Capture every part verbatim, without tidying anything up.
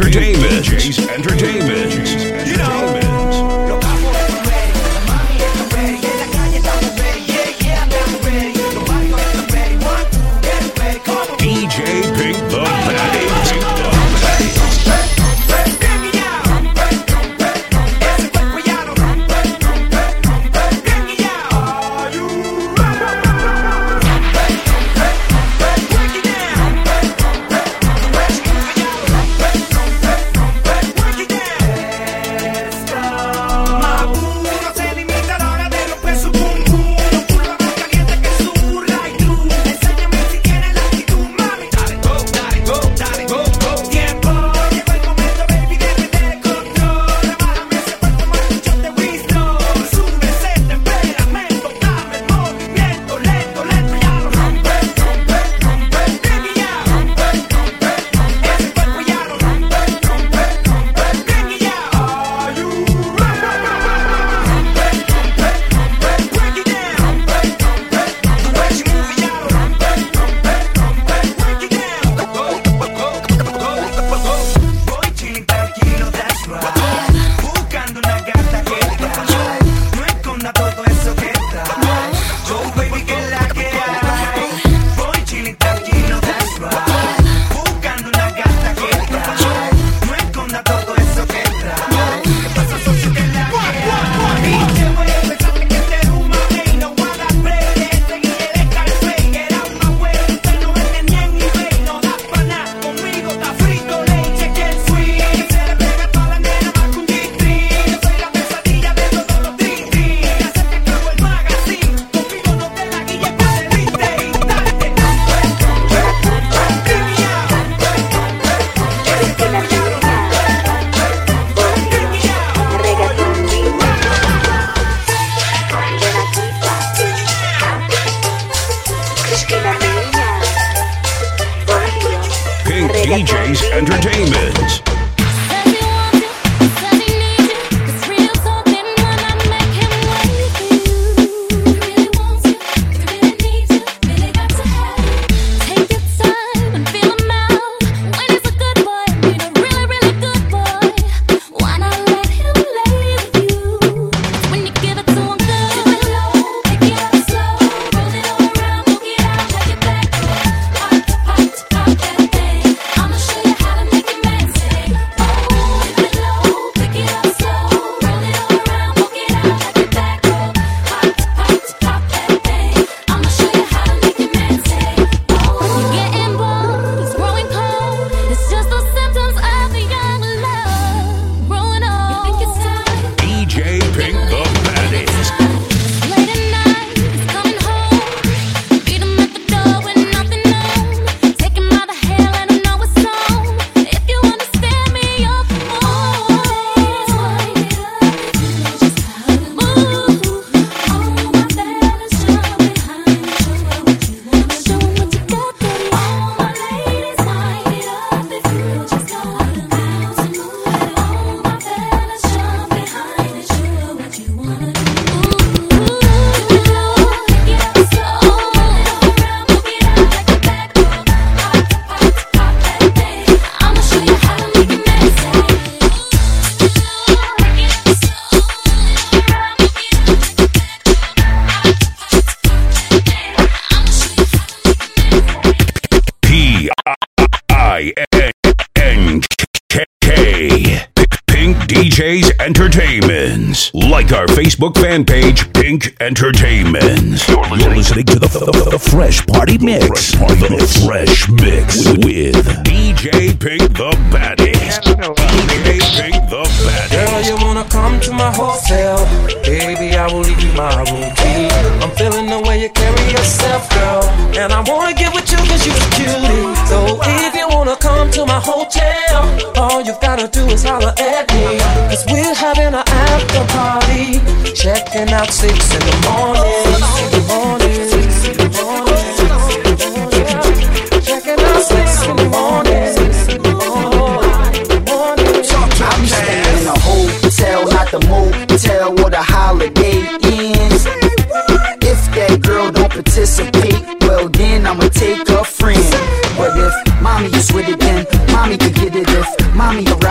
Entertainment. D Js Entertainment. You know. D J Pink the Baddie. D Js Entertainment. D Js Entertainments. Like our Facebook fan page, Pink Entertainments. You're listening, You're listening to the, the, the Fresh Party Mix. Fresh Party the Mix. Fresh Mix with D J Pink the Baddie. D J Pink the Baddie. Girl, you wanna come to my hotel? Baby, I will leave you my room key. I'm feeling the way you carry yourself, girl, and I wanna get with you cause you're cutie. So if you wanna come to my hotel, all you've gotta do is holler at me. Cause we're having an after party, checking out six in the morning. In the morning, six in the morning, checking out six in the morning. I'm staying in a hotel, not the motel where the holiday ends. If that girl don't participate, well then I'ma take a friend. But if mommy is with it, then mommy could get it. If mommy around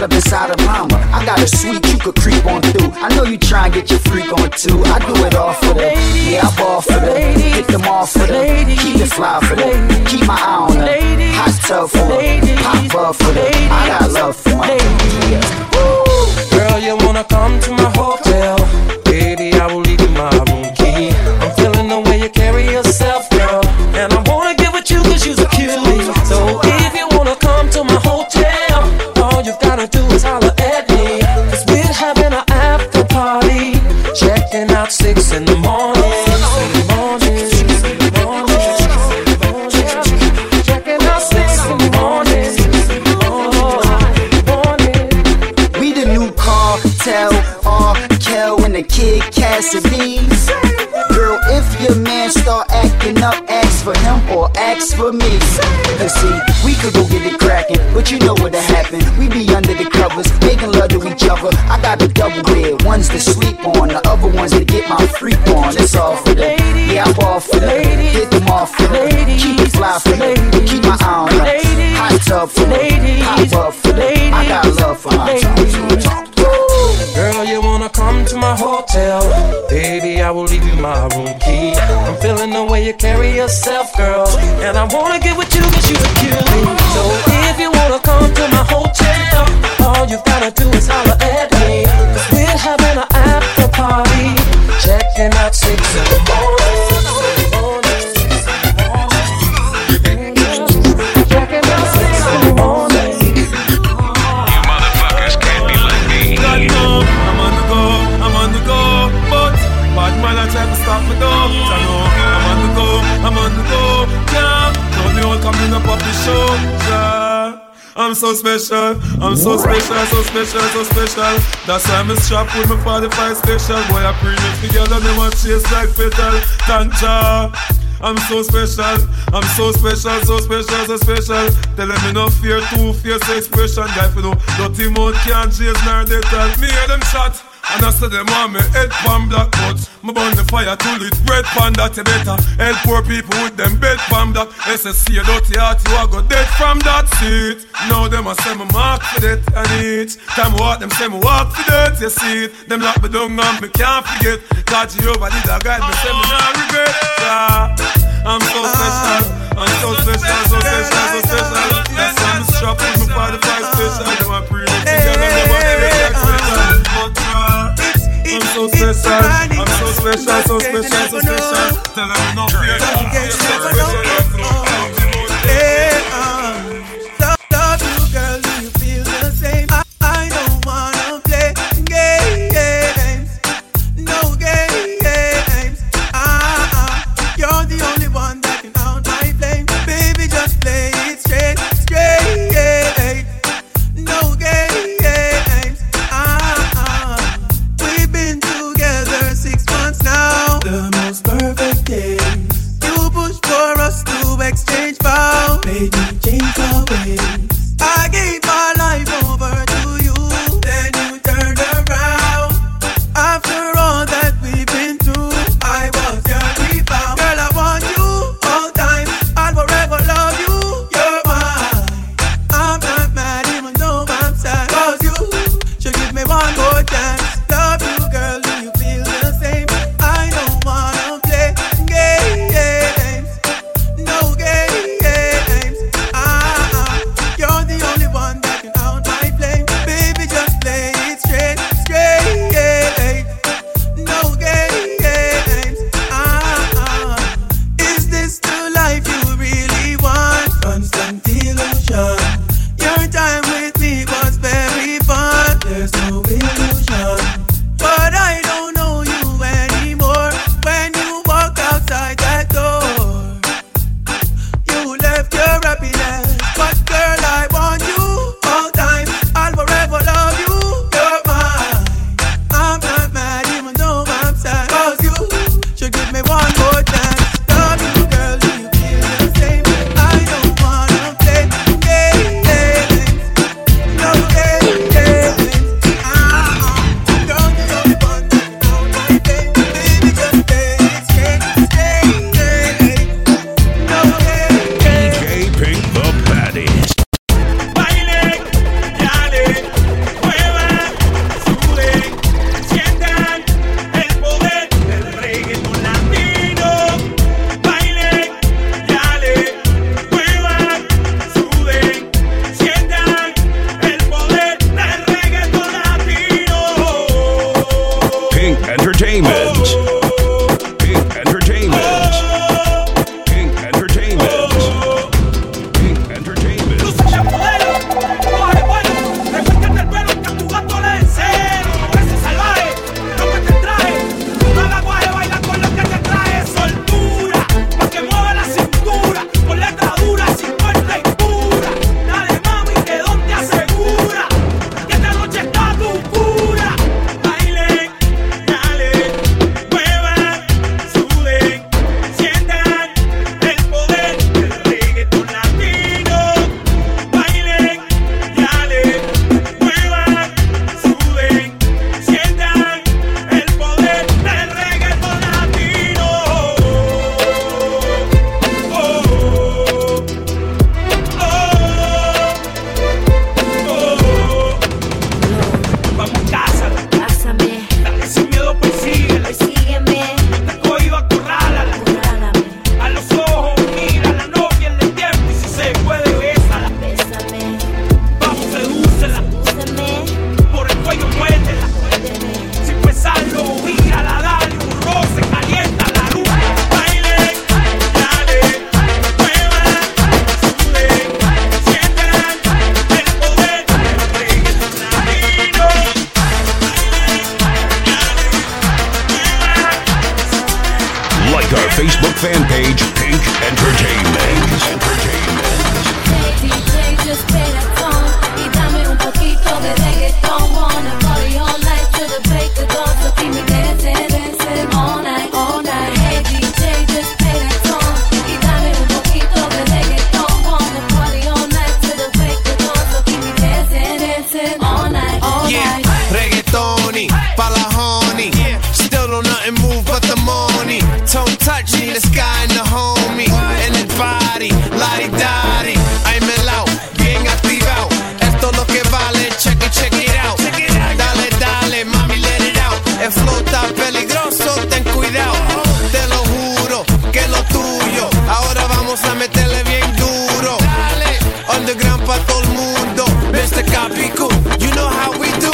up inside of mama. I got a suite you could creep on through. I know you try and get your freak on too. I do it all for the, yeah, I ball for the, hit them all for the, keep it fly for the, keep my eye on the, hot tub for the, pop up for the, I got love for my yeah. Girl, you wanna come to my hotel? Baby, I will leave you my room key. I'm feeling the way you carry yourself, girl, and I wanna get with you cause you're a cutie. So if you wanna come to my hotel, all you've gotta do is holler at me. Cause we're having an after party, checking out six in the morning. In the morning, in the morning, checking out six in the morning. We the new cartel, R. Kel and the Kid Cassidy's. Girl, if your man start acting up, ask for him or ask for me. Cause see, we could go get it crackin', but you know what'll happen. We be under the covers, making love to each other. I got a double bed, one's to sleep on, the other one's to get my freak on. It's all for the, yeah, I ball for the, hit them off for the, keep it fly for the, keep my eye on the, hot tub for the, pop up for the, I got love for my tongue. Girl, you wanna come to my hotel? Baby, I will leave you my room key. I'm feeling the way you carry yourself, girl, and I wanna get with you cause you're a cutie. So if you wanna come to my hotel, all you've gotta do is holler at me. Cause we're having an after party, checking out six in the morning. Checking out six in the morning. Man, I try to stop me though. I know I'm on the go, I'm on the go. Yeah, don't me all coming up off the show. Yeah, I'm so special, I'm so special, so special, so special. That's why I'm strapped with my forty-five special. Boy, I premium together, they want chase like petal. Thank ya. I'm so special, I'm so special, so special, so special. Tell them me no fear, too fierce expression. Guy for no dirty mouth can't chase nor they tell me hear them shot. And I said them want me head pan black, but me burn the fire to lit bread pan that you better help poor people with them bed pan that. S S C a dirty heart you a go dead from that seat. Now them a say me mark for that and each time I walk them say me walk for that. You see it, them lock me down and me can't forget. Cause Jehovah did a guide me say me not regret. Yeah, I'm so special, I'm so special, so special, so special. That's why I'm strapped with me forty-five special. Them a pray together, them a pray like special. I'm so special, I'm so special, so special, so special. Tell them not fear, don't get special. Love you, girl, do you feel the same? I, I don't wanna play games, no games. Ah, ah, you're the only one that can out my flame. Baby, just play it straight, straight. No games. Ah, ah. We've been together six months now. The most perfect days. You push for us to Facebook fan page, Pink Entertainment. Entertainment. D J, just play that song y dame un poquito de reggaeton. Wanna party all night till the break of dawn, so keep me dancing, dancing all night, all night. Hey D J, just play that song y dame un poquito de reggaeton. Wanna party all night till the break of dawn, so keep me dancing, dancing all night, all Yeah, night. reggaetoni, pa' la honey. Still don't nothing move but the money. Tone touch, need the sky and the homie. En el party, lari-dari. Ay, melao, bien activado. Esto es lo que vale, check it, check it out. Dale, dale, mami, let it out. El flow está peligroso, ten cuidado. Te lo juro, que lo tuyo. Ahora vamos a meterle bien duro. Underground pa' todo el mundo. mister Capicu, you know how we do.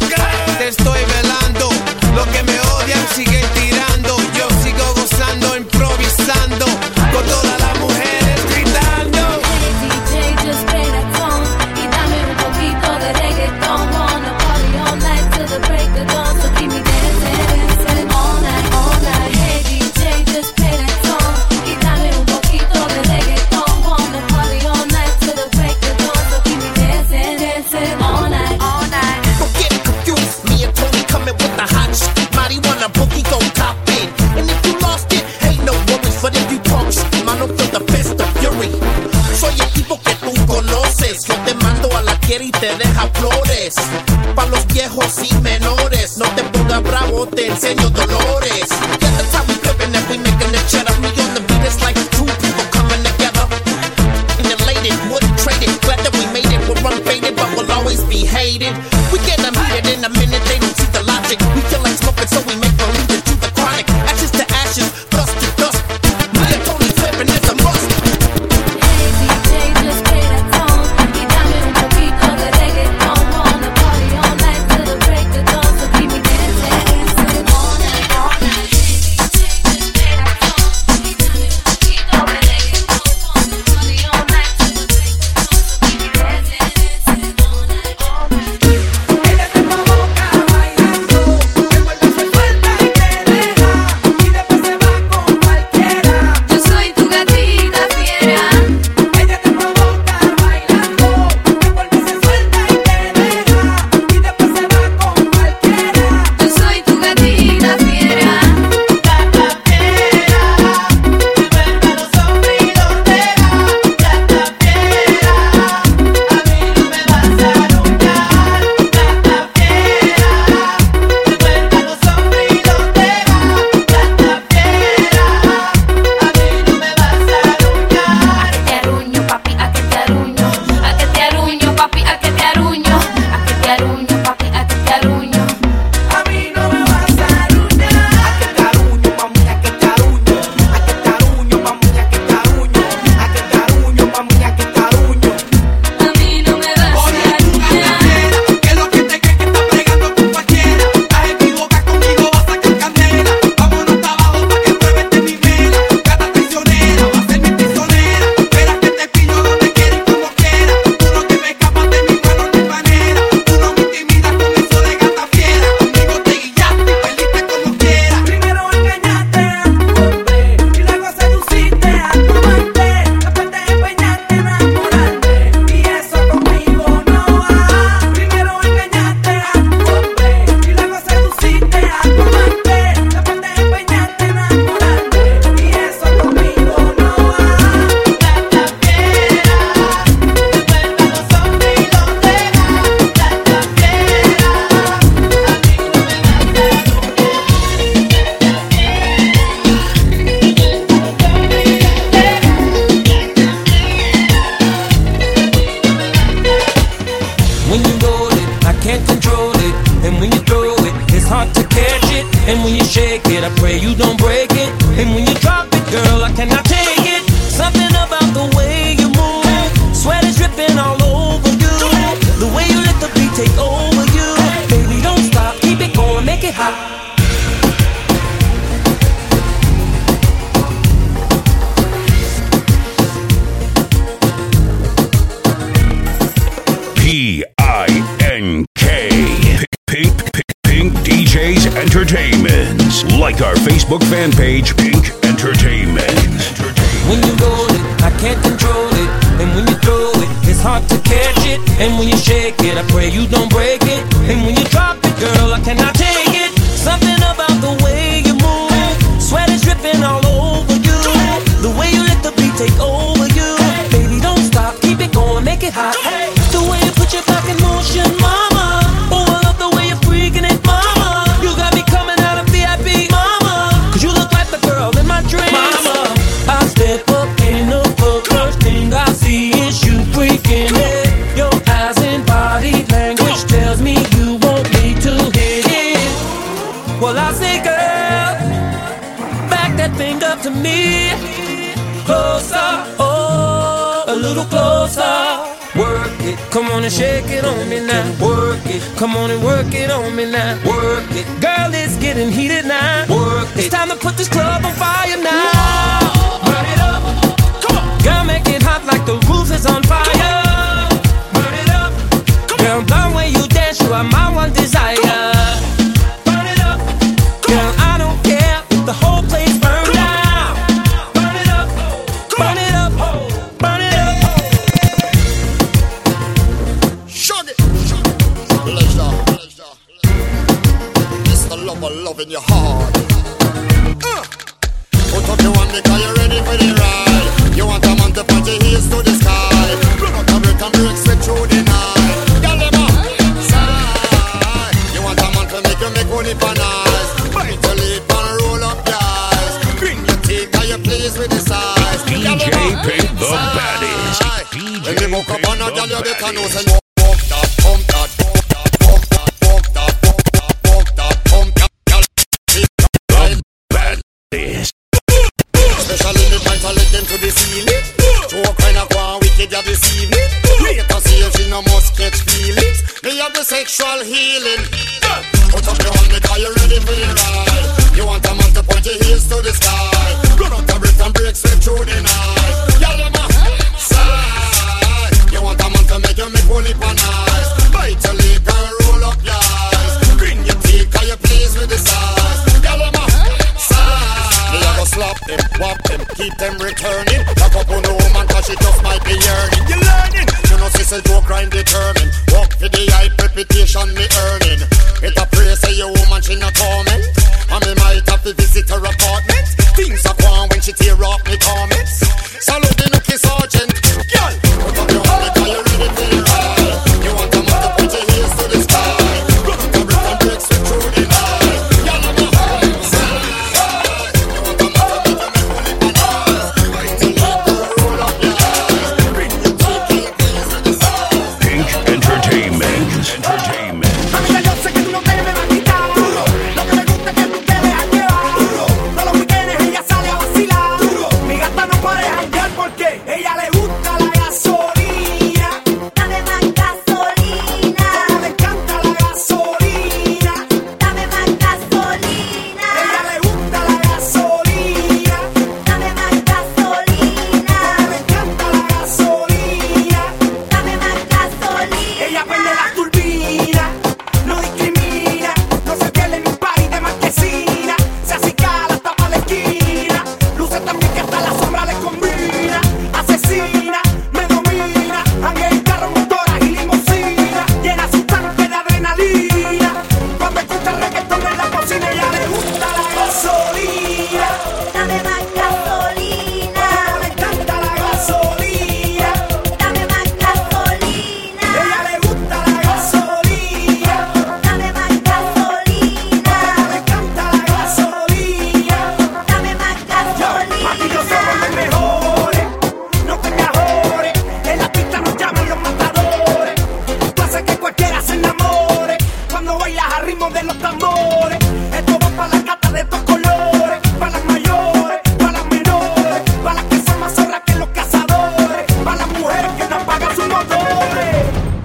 Te estoy velando. Los que me odian siguen tirando. Yo sigo gozando, improvisando. Con todas las mujeres gritando. Hey D J, just play that song y dame un poquito de reggaeton. Wanna party all night till the break of dawn, so keep me dancing, dancing all night, all night. Hey D J, just play that song y dame un poquito de reggaeton. Wanna party all night till the break of dawn, so keep me dancing, dancing all night, all night. Don't get confused, me and Tony coming with the hot shit. Marijuana boogie gon' top in. And if you lost it, hey, no worries. But if you talk shit, mano, feel the fist of fury. Soy el tipo que tú conoces. Yo te mando a la quiera y te deja flores. Pa' los viejos y menores. No te pongas bravo, te enseño dolores. Yeah, that's how we flippin' and we making the cheddar. Me on the beat, it's like two people coming together. Elated, wouldn't trade it. Glad that we made it. We're unfaded, but we'll always be hated. We get them heated in a minute, they don't see the logic. We feel like smoking, so we make believe to the chronic. Ashes to ashes, dust to dust. Me and Tony flipping, it's a must. Hey D J, just play that song y dame un poquito de reggaeton. Wanna party all night till the break of dawn, so keep me dancing, dancing all night, all night. Hey D J, just play that song y dame un poquito de reggaeton. Wanna party all night till the break of dawn, so keep me dancing, dancing all night, all night. Ella te provoca bailando, te vuelve se suelta y te deja, y después se va con cualquiera. Yo soy tu gatita fiera. Ella te provoca bailando, te vuelve se suelta y te deja, y después se va con cualquiera. Yo soy tu gatita fiera. Gata fiera, te vuelve los hombres y los deja. Gata fiera, a mí no me vas a arrullar. Gata fiera, te vuelve los hombres y los deja. Gata fiera, a mí no me vas a arrullar. Te arruño, papi, a que te arruño. A que te arruño, papi, a que te arruño. A que te arruño, papi, a que te arruño. A mí no me vas a arruñar. A que te arruño, mami, a que te arruño. A que te arruño, mami, a que te arruño. A que te arruño, mami, a que te arruño. A mí no me vas a Oye, tú arruñar. gatera, que lo que te crees que estás bregando con cualquiera. Estás equivocada conmigo, vas a sacar candela. Vámonos hasta abajo pa' que pruebes de mi vela. Gata traicionera, va a ser mi prisionera. Verás que te pillo donde quiera y como quiera. Tú no te me escapas de mi mano ni manera. Tú no me intimidas con eso de gata fiera. Conmigo te guillaste y perdiste como quiera. Primero engañaste a tu hombre y luego seduciste a tu amante. Después te empeñaste en enamorarte y eso conmigo no va. Primero engañaste a tu hombre y luego seduciste a tu amante. Después te empeñaste en enamorarte y eso conmigo no va. Gata fiera, te vuelve a los hombres y los deja. Gata fiera, a mí no me When you roll it, I can't control it. And when you throw it, it's hard to catch it. And when you shake it, I pray you don't break it. And when you drop it, girl, I cannot take it. Something about the way you move, sweat is dripping all over you. The way you let the beat take over you. Baby, don't stop, keep it going, make it hot. P I N K. Pink, Pink, Pink D Js Entertainment. Like our Facebook fan page, Pink Entertainment. Entertainment. When you roll it, I can't control it. And when you throw it, it's hard to catch it. And when you shake it, I pray you don't break it. And when you drop it, girl, I cannot take it. Something about the way you move, sweat is dripping all over you. The way you let the beat take over you. Baby, don't stop, keep it going, make it hot. The way you put your back in motion, mama. Oh, I love the way you're freaking it, mama. You got me coming out of V I P, mama. Cause you look like the girl in my dreams, mama. I step up in the club, first thing I see is you freaking it. Your eyes and body language tells me you want me to hit it. Well, I say, girl, back that thing up to me. Closer, oh, a little closer. Work it, come on and shake it on me now. Work it, come on and work it on me now. Work it, girl, it's getting heated now. Work it, it's time to put this club on fire now. Burn it up, come on. Girl, make it hot like the roof is on fire. Burn it up, girl, the way you dance, you are my one desire. Burn it up, girl, I don't care if the whole place burns down. Burn it up, burn it up, burn it up. Shug it. Pleasure. It's the love of love in your heart. Uh. Put up your hand because you're ready for the ride. You want a man to put your heels to the sky. Run out and break and break straight through the night. Girl, them up. Side. You want a man to make you make money for nice. Bite your lip and roll up your eyes. Bring your teeth and you pleased with the size. D J Pink the baddest. D J When you woke up Pink on a girl, you the better know baddest. say walk that, pump that, walk that, walk that, walk that, walk that, pump that, girl. The baddest. Especially the times I let them to the ceiling. Show kind of go on wicked ya this evening. Later see if she no must catch feelings. Me have the sexual healing. Put up your hand because you're ready for the ride. You want a man to point your heels to the sky. Run out the breath and break straight through the night. Y'all them a side. You want a man to make you make holy pan eyes. Bite your lip and roll up your eyes. Grin your teeth cause you're pleased with the size. Y'all them a side. Me a go slap them, whop them, keep them returning. Lock up on the woman cause she just might be yearning. You learning, you know sister joke grind determined. Walk for the hype reputation me earning. It a pray say your woman she not torment. And me might have to visit her apartment. Things are gone when she tear off me comments. Salute the nookie sergeant. Girl, put up your hand because you're ready for the ride. You want a man to put your heels to the sky. Run out the breath and break straight through the night. Girl, I'm a side. You want a man to make you make money for nice. Bite your lip and roll up your eyes. Bring your teeth and your pleased with the size. Pink Entertainment. Entertainment. Amiga, yo sé que tú no te me vas a quitar. Lo que me gusta es que tú te dejas llevar. Todos los weekends ella sale a vacilar. Mi gata no puede janguear porque ella le gusta la gasolina. Dame más gasolina, Le encanta la gasolina. dame más gasolina, Ella le gusta la gasolina. dame más gasolina, Le encanta la gasolina. dame más gasolina. Ella prende la turbina, no discrimina, no se pierde ni un país de marquesina. Se acicala hasta pa' la esquina, luce también que hasta la sombra le combina. Asesina, me domina, anda en carro, motoras y limusina. Llena su tanque de adrenalina, cuando escucha el reggaetón en la cocina. Ella le gusta la gasolina, Dame más gasolina, le encanta la gasolina. dame más gasolina, Ella le gusta la gasolina. dame más gasolina, Le encanta la gasolina. dame más gasolina. Aquí yo somos los mejores, no te mejores. En la pista nos llaman los matadores. Tú haces que cualquiera se enamore cuando bailas a ritmo de los tambores. Esto va para la cata de estos colores, para las mayores, para las menores, para las que son más zorras que los cazadores, para las mujeres que no apagan sus motores.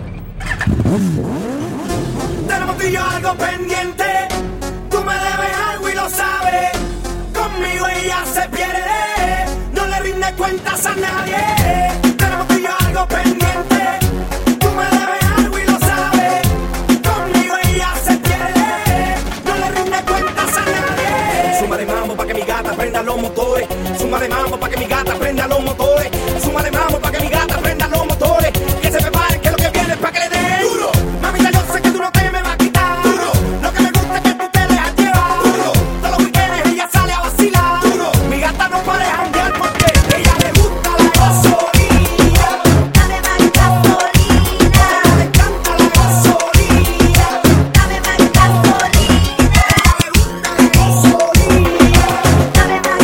Tenemos tú y yo algo pendiente. Tú me debes algo y lo sabes. Conmigo ella se pierde. No le rinde cuentas a nadie. Tenemos tú y yo algo pendiente. Tú me debes algo y lo sabes. Conmigo ella se pierde. No le rinde cuentas a nadie. Suma de mambo pa' que mi gata prenda los motores. Súmale mambo pa' que mi gata prenda los motores. Súmale mambo pa' que mi gata prenda los motores. Que se preparen que lo que viene es pa' que le den duro. Mamita, yo sé que tú no te me vas a quitar duro. Lo que me gusta es que tú te dejas llevar duro. Todos los weekends ella sale a vacilar duro. Mi gata no para de janguear porque ella le gusta la gasolina. Dame más gasolina. Le encanta la gasolina. Dame más gasolina. Le gusta la gasolina. Dame más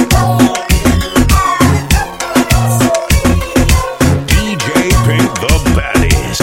gasolina. D J Pink the baddest.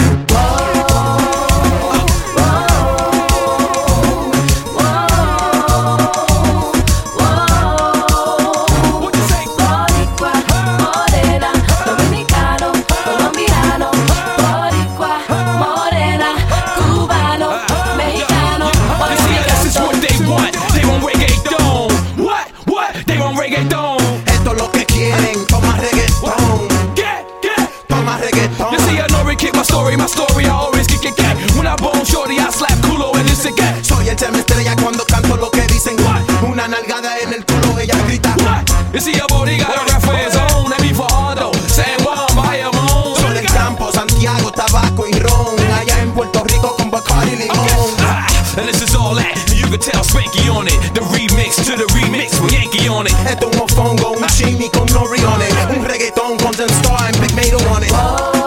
Boricua, morena, dominicano, colombiano. Boricua, morena, cubano, mexicano. You see, this is what they want. They want reggaeton. What? What? They want reggaeton. Esto es lo que quieren, toma reggaetón, Get, get. toma reggaetón. You see, I know kick my story, my story, I always kick it, get. When I bone shorty, I slap culo and it's a get. Soy el tema estrella cuando canto lo que dicen. What? Una nalgada en el culo, ella grita. What? You see, your body got a rap for his own. Let me for Aldo, San Juan, Bayamon. Soy del campo, Santiago, tabaco y ron. Allá en Puerto Rico con Bacardi y limón. Ah, and this is all that. You can tell Spanky on it. The remix to the remix with Yankee on it. Esto es un mofongo, un chimi con nori on it. Un reggaetón con Zen Star and Big Mato on it.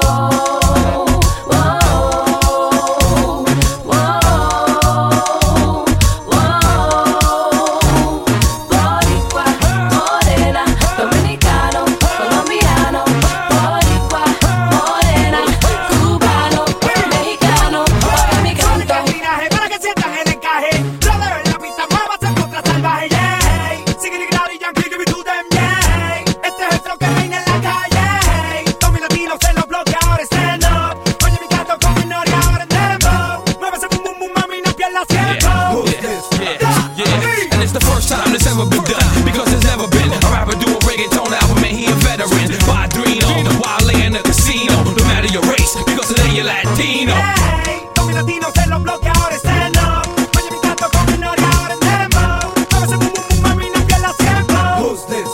Boricua, morena, dominicano, colombiano. Boricua, morena, cubano, mexicano. Oye mi canto. Para que sientas el encaje. Brother, en la pista muévase contra salvaje, yeah. Sigue y Yankee, give me to them, yeah. Este es el flow que reina en la calle. Tommy Latino se lo bloquea, ahora stand up. Oye mi canto con menor y ahora en dembow. Muévese bum bum bum, mami, no pierdas tiempo. Yeah, yeah. And it's the first time this ever been done. Because there's never been a rapper do a reggaeton album and he a veteran. Padrino, Wale in the casino. No matter your race, because today you're Latino. Hey, Tommy Latino se lo bloquea, ahora stand up. Oye mi canto con menor y ahora en dembow. Muévese bum bum bum, mami, no pierdas tiempo. Who's this?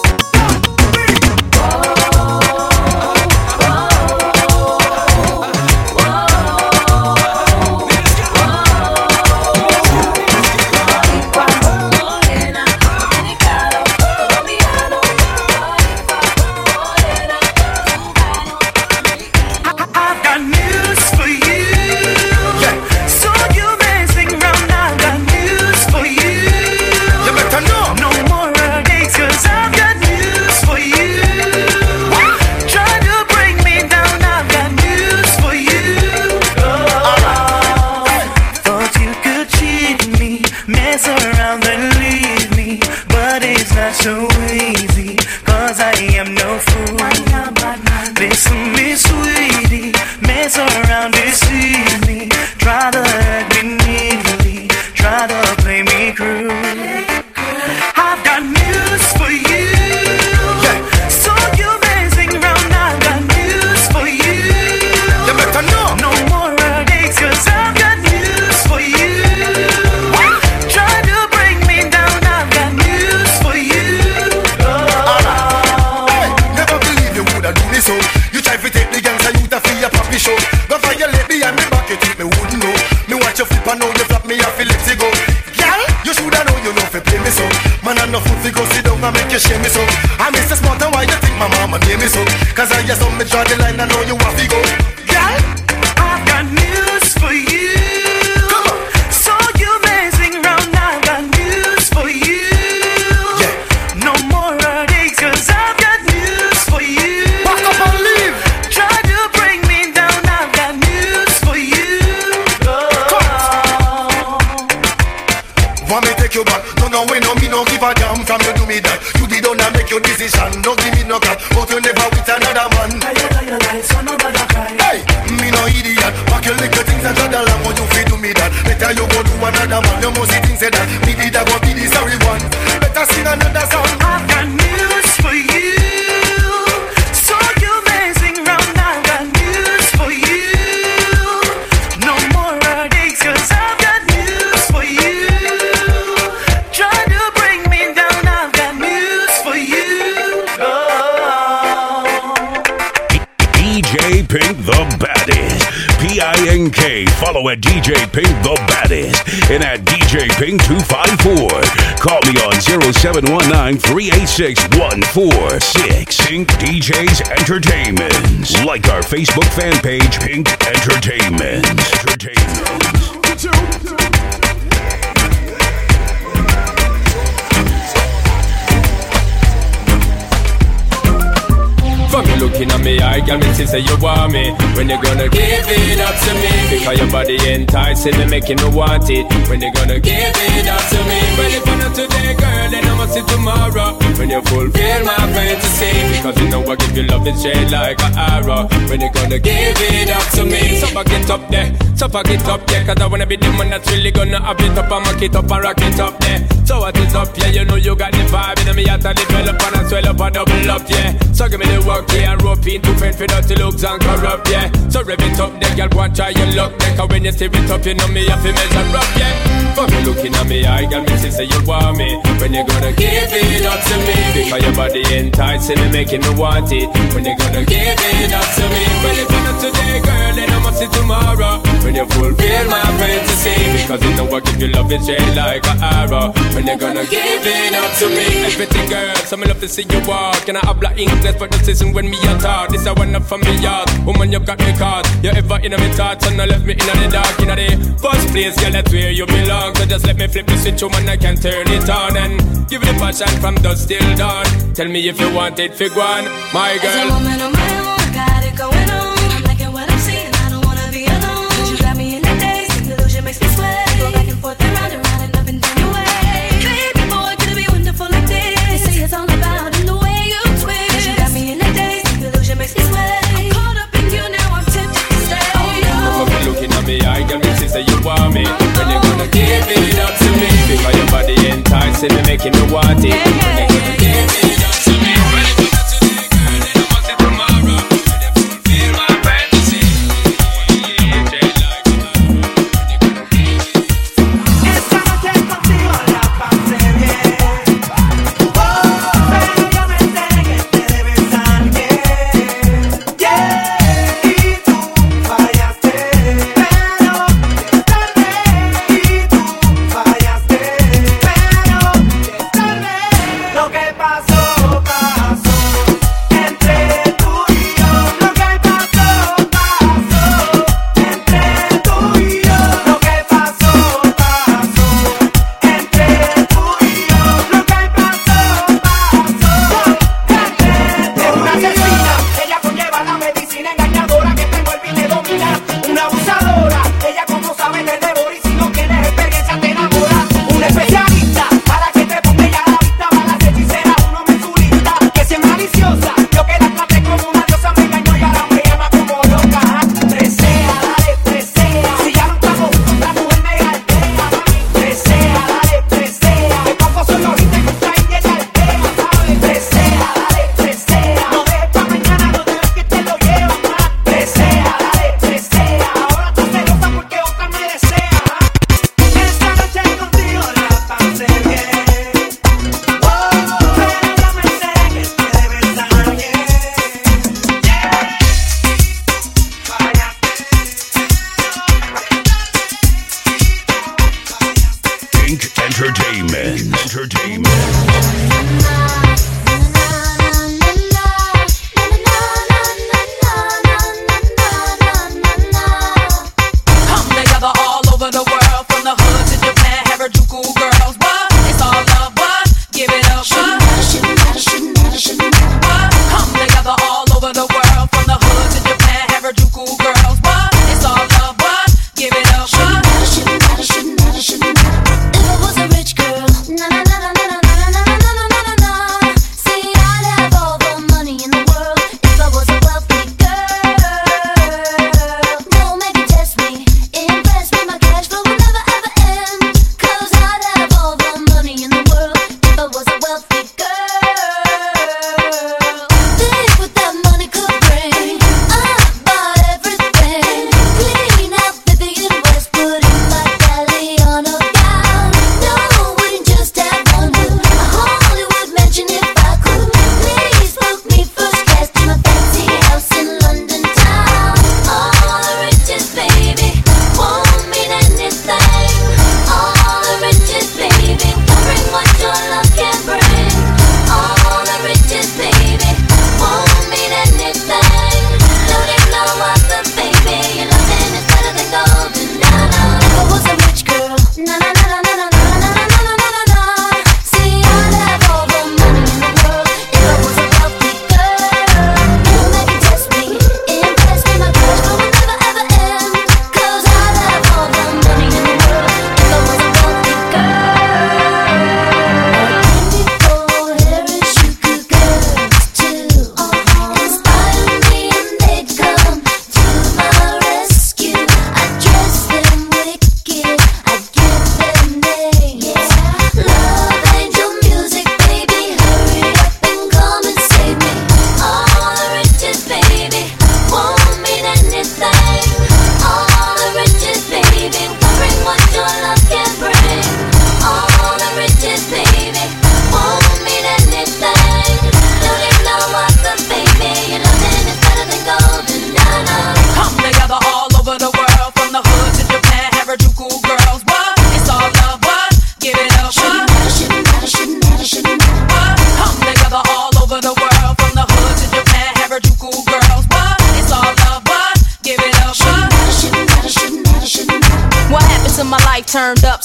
Morena, dominicano, colombiano. Boricua, morena, cubano, mexicano. I've got news for you. So you messing around, I've got news for you. You better know. No more heartaches, cause I've got news for you. Try to bring me down, I've got news for you. Thought you could cheat me, mess around and leave me. But it's not so easy, cause I am no fool. Listen me, sweetie, mess around, deceive me. Try to hurt me neatly, try to play me cruel. I've got news for you. So you messing around, I've got news for you. You better know. No more heartaches, cause I've got news for you. Try to bring me down, I've got news for you. Hey, never believe you woulda do me so. You try to take the gangs and you to feel your papi show. Go violate me and me back you think me wouldn't know. Me watch you flip and now you flap me and feel let it go. Girl, you shoulda know you know fi play me so. Man I no food fi go sit down and make you shame me so. I miss the smart and why you think my mama name me so? Cause I just saw me draw the line and know you have to go. Girl, I've got news for you. come on. So you messing around, I've got news for you. Yeah. No more heartaches, cause I've got news for you. Back up and leave. Try to bring me down, I've got news for you. Want me take you back? No, no, we no, me no give a damn from you do me that. You did not make your decision. No give me no crap, but you never with another man. Hey, me no idiot. Back your little things and other land. What you feel do me that? Better you go do another man. You must see things say that. Me did that, but be the sorry one. Better sing another song. I've got news for you. So you messing around, I've got news for you. No more heartaches, cause I've got news for you. Try to bring me down, I've got news for you. King K. Follow at D J Pink the baddest and at D J Pink two five four. Call me on zero seven one nine, three eight six, one four six. Pink D Js Entertainment. Like our Facebook fan page, Pink Entertainment. Entertainment. From you looking at me, I got me to say you want me. When you gonna give it up to me? Because your body enticing me, making me want it. When you gonna give it up to me? Well, if I'm not today, girl, then I must see tomorrow. When you fulfill my fantasy, because you know I give you love and shade like an arrow. When you gonna give it up to me? So fuck it up there, so fuck it up there. Cause I wanna be the one that's really gonna have it up and mock it up and rock it up there. So what is up, yeah, you know you got the vibe. And me out to develop and I swell up and double up, yeah. So give me the work, yeah, and rope in to fend for dirty looks and corrupt, yeah. So rev it up, there, girl, go and try your luck, there. Cause when you see it up, you know me have to measure up, yeah. For me looking at me, I got me to say you want me. When you gonna give it up to me? Because your body enticing me, making me want it. When you gonna give it up to me? Well, if not today, girl, then I must see tomorrow. When you fulfill my fantasy, because you know I give you love and shade like an arrow. When you gonna give it up to me? Everything, girl, so me love to see you walk. And I have black English, but this isn't when me a talk. This a one up from me yard. Woman, you got me caught. You ever in my thoughts and I left me in the dark. In the first place, girl, that's where you belong. So just let me flip the switch, woman, I can turn it on. And give it a passion from dusk till dawn. Tell me if you want it, fig one, my girl. As a woman on my own, I got it going on. I'm liking what I'm seeing, I don't wanna be alone. You got me in the days, the illusion makes me sweat. Go back and forth and round and round and up and down your way. Baby boy, could it be wonderful like this? They say it's all about in the way you twist. You got me in the days, the illusion makes me sweat. I'm caught up in you now, I'm tempted to stay. Oh no. Never be looking at me, I got me to say you want me. When you gonna give it up to me? Because your body enticing me, making me want it. When you gonna give it up to me? When you gonna today, girl, then I must see tomorrow.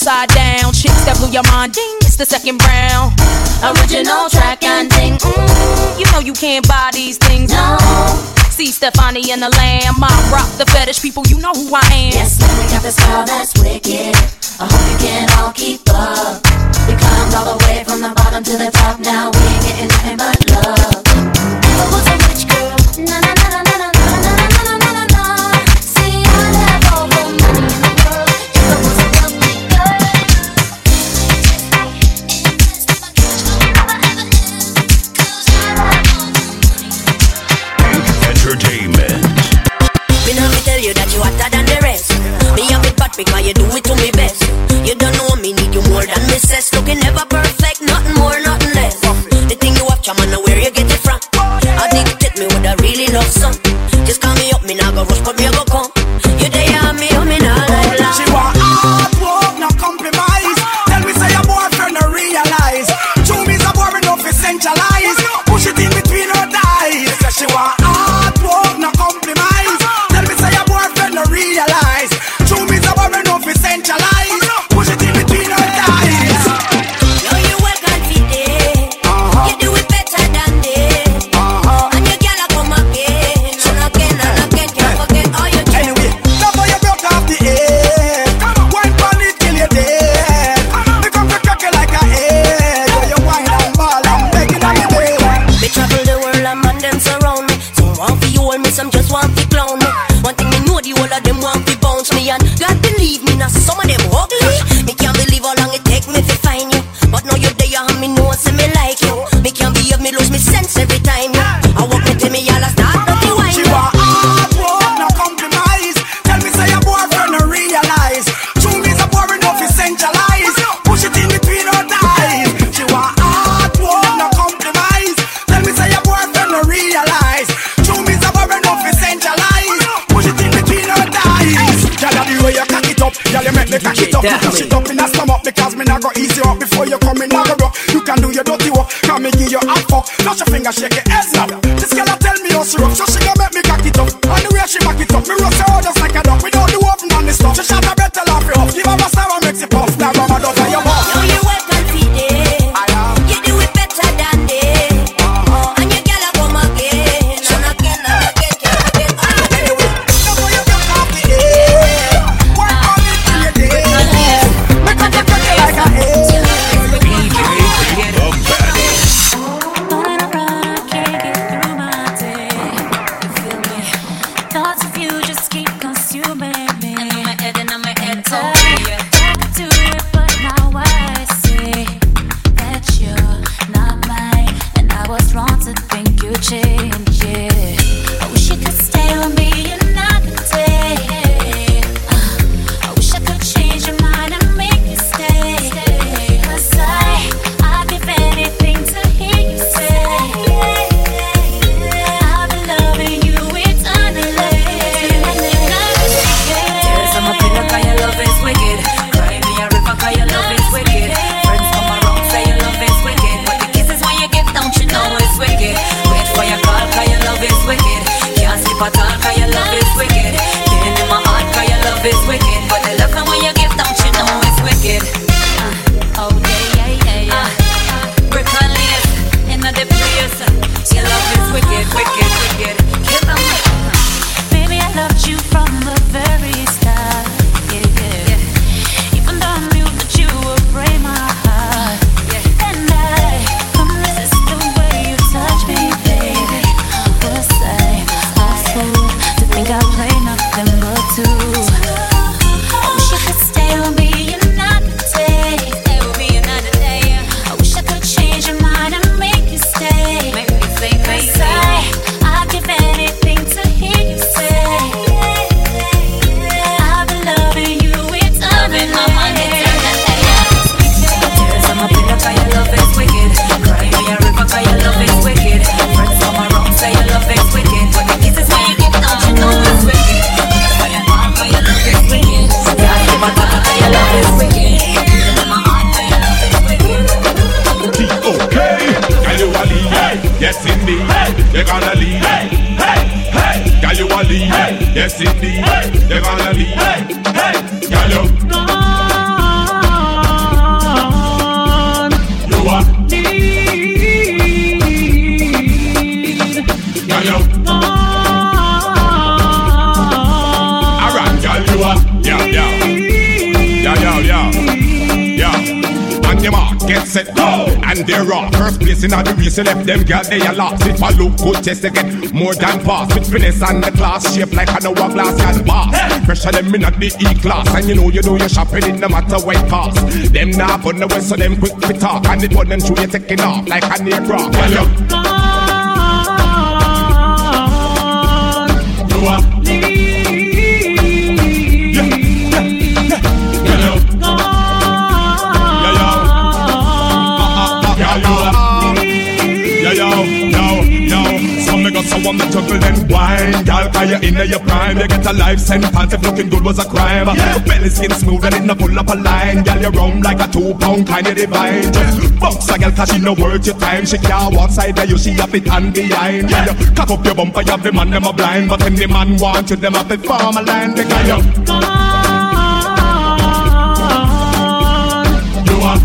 upside down. Chicks that blew your mind, ding, it's the second round. Original track and ding. Mm. You know you can't buy these things. No. See Stefani and the Lamb. I rock the fetish people, you know who I am. Yes, man, we got the style that's wicked. I hope you can all keep up. We climbed all the way from the bottom to the top. Now we ain't getting nothing but love. Never was a rich girl. Na na na na na na na na na na na na. See, I have all the money in the world. Never was a wealthy girl. Entertainment. Me know me tell you that you hotter than the rest. Me have it bad because you do it to me best. You don't know me, need you more than me says. Looking never perfect, nothing more, nothing less. The thing you have, chama, know where you get it from. Addicted me with a really love song. Just call me up, me now go rush, but me go come. You there, on me, on me now, like love. She want hard work, no compromise. Tell me say your boyfriend no realize. Two me's a boring enough to centralize. Push it in between her thighs. Say she want hard work, no compromise. Tell me say your boyfriend no realize. Two me's a boring enough to centralize. Push it in between her thighs. Yo, you well confident. Uh-huh. You do it better than this. Uh-huh. And you gotta come again, and again, and again. Can't forget all you do. Anyway, that's why you broke off the egg. Wine pon it till you're dead. Me come to crack you like a egg. So you wine and ball, I'm begging on the bed. Me travel the world and man them surround me. Some want fi hold me, some just want fi clown me. One thing me know, the whole of them want fi bounce me. And God believe me, now some of them ugly. Me can't believe how long it take me to find you. But now you're there and me know say me like you. Me can't behave, me lose me sense every time you. I walk me till me all a start dirty wine. She want hard work, no compromise. Tell me say your boyfriend no realize. Two me's a boring enough to centralize. Push it in between her thighs. She want hard work, no compromise. Tell me say your boyfriend no realize. Two me's a boring enough to centralize. Push it in between her thighs. Girl, the way you cock it up, girl, you make me cock it up. You push it up in a stomach because me not go easy up before you come in. I go rock. You can do your dirty work. Can me give you a fuck? Flash your finger, shake your head now. This girl a tell me how she rough, so she gon' make me cock it up. And the way she back it up, me roast her out just like a duck. Without the oven on the stuff, she shot a better laugh you up. Give her a star and makes it puff. Now mama does her your mouth. Yo, you well confident. You do it better than this. And you gotta come again, and again, and again. Can't forget all you do. Anyway, that's why you broke off the egg. Wine pon it till you're dead. Me come to crack you like a egg. The baddest. Falling around, I can't get through my day. You feel me? Thoughts of you just keep consuming me. And on my head, and on my head, oh yeah. Tried to do it, but now I see that you're not mine, and I was wrong to think you changed. Yeah. I wish you could stay with me another day. Uh, I wish I could change your mind and make you stay. 'Cause I, I'd give anything to hear you say I've been loving you eternally. Tears on my pillow 'cause your love is wicked. Cry me a river 'cause your love is wicked. Friends come around say your love is wicked. But the kisses when you give, don't you know it's wicked. Wait for your call 'cause your love is wicked. Can't sleep at all 'cause your love is wicked. Pain in my heart 'cause your love is wicked. But the love when you give, don't you know it's wicked. Uh, oh yeah, yeah, yeah, yeah. Brick and lace in the place. Your love is wicked, wicked, wicked. Kill them. Baby, I loved you from the very start. Yeah, yeah. Even though I knew that you would break my heart. Yeah. And I couldn't resist the way you touch me, baby. Was I a fool to think I play nothing but two? I wish you could stay with me another day. Stay with me another day. I wish I could change your mind and make you stay. Make me say crazy. 'Cause I, I'd give anything to hear you say I've been loving you eternally. Loving my mind eternally. Tears on my pillow 'cause your love is wicked. Cry me a river 'cause your love is wicked. Friends come around say your love is wicked. But the kisses when you give, don't you know it's wicked. For your heart 'cause your love is wicked. Can't give a fuck 'cause your love is wicked. In my heart 'cause your love is wicked. Okay, girl you a lead, yes indeed. You're gonna lead, hey, hey, hey. Girl you a lead, yes indeed. You're gonna lead, hey, hey. Girl you. Girl, you. Alright, girl, you are. Yeah, yeah. Yeah, yeah, yeah. Yeah. And your mark, get set, go. And they're raw. First place in all the race, you left them girl, they are lost. If I look good, just to get more than pass. With finesse and the class, shape like an hourglass can pass. Pressure them in at the E-class. And you know you do your shopping, it no matter what it cost. Them now put the west, so them quick to talk. And it put them through you taking off like an aircraft. Girl, you. You are. So I'm the juggle and wine, girl, cause you're in your prime. You get a life sentence if looking good was a crime. Yeah. Belly skin smooth and it no pull up a line. Girl, you round like a two pound kind of divine. Just bounce a girl cause she no worth your time. She can't walk side of you, she have it hand behind. Yeah. You cock up your bumper, you have the man, them a blind. But when the man want you, them have to form a line. They got you. You are.